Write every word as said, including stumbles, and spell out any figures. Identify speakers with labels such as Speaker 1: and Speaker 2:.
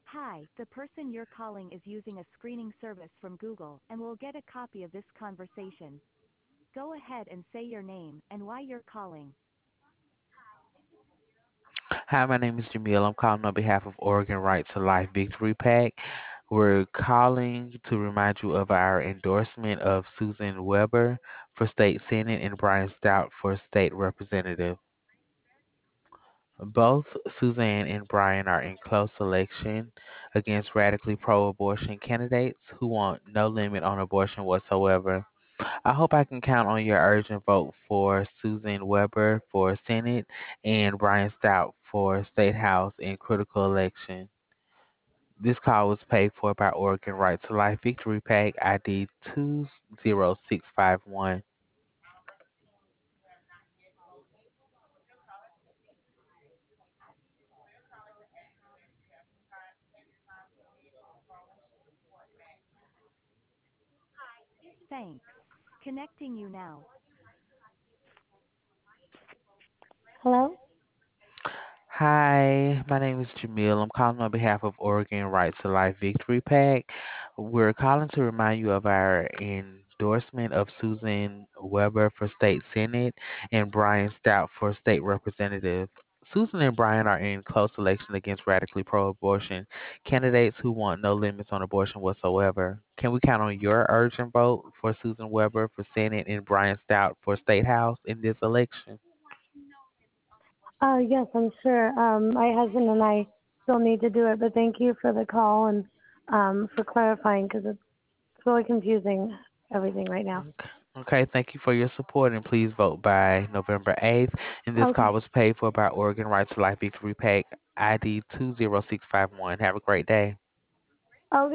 Speaker 1: Hi, the person you're calling is using a screening service from Google and will get a copy of this conversation. Go ahead and say your name and why you're calling.
Speaker 2: Hi, my name is Jamil. I'm calling on behalf of Oregon Right to Life Victory PAC. We're calling to remind you of our endorsement of Susan Weber for State Senate and Brian Stout for State Representative. Both Suzanne and Brian are in close election against radically pro abortion candidates who want no limit on abortion whatsoever. I hope I can count on your urgent vote for Susan Weber for Senate and Brian Stout for State House in critical election. This call was paid for by Oregon Right to Life Victory PAC I D two zero six five one.
Speaker 1: Thanks. Connecting you now.
Speaker 3: Hello?
Speaker 2: Hi, my name is Jamil. I'm calling on behalf of Oregon Right to Life Victory PAC. We're calling to remind you of our endorsement of Susan Weber for State Senate and Brian Stout for State Representative. Susan and Brian are in close election against radically pro abortion candidates who want no limits on abortion whatsoever. Can we count on your urgent vote for Susan Weber for Senate and Brian Stout for State House in this election?
Speaker 3: Uh, yes, I'm sure. Um, my husband and I still need to do it, but thank you for the call and um, for clarifying because it's really confusing everything right now.
Speaker 2: Okay. Okay, thank you for your support and please vote by November eighth. And this
Speaker 3: Okay.
Speaker 2: call was paid for by Oregon Right to Life Victory PAC I D two zero six five one. Have a great day.